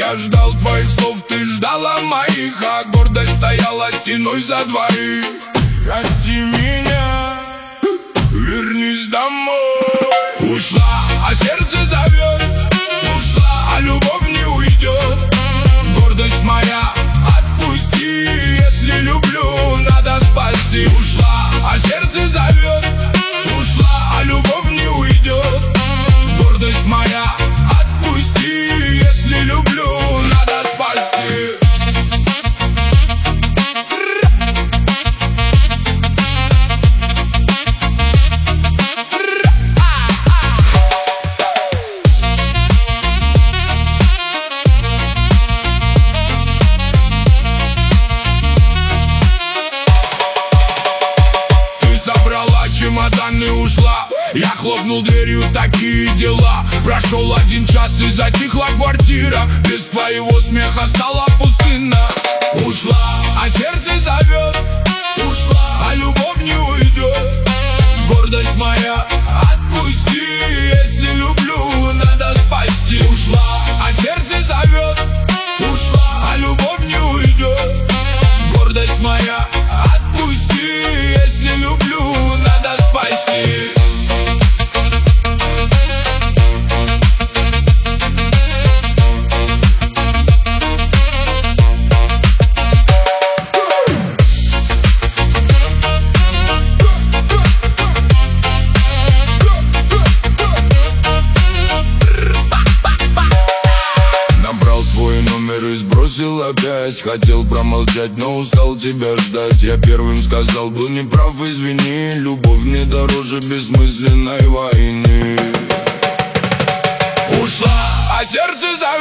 Я ждал твоих слов, ты ждала моих, а гордость стояла стеной за двоих. Прости меня, вернись домой. Ушла, а сердце зовет. Ушла, а любовь не уйдет. Гордость моя, отпусти. Если люблю, надо спасти. Ушла, а сердце зовет. Ушла, а любовь не уйдет. Гордость моя, отпусти. Если люблю, надо спасти. Чемоданы ушла, я хлопнул дверью, такие дела. Прошел 1 час и затихла квартира. Без твоего смеха стала пустынна. Ушла, а сердце зовет. Ушла, а любовь не уйдет. Гордость моя, отпусти. Если люблю, надо спасти. Ушла, а сердце зовет. Ушла, а любовь не уйдет. Гордость моя, отпусти. Если люблю, надо спасти. Набрал твой номер и сбросил опять. Хотел промолчать, но устал тебя ждать. Я первым сказал, был неправ, извини. Любовь мне дороже бессмысленной войны. Ушла, а сердце зовет.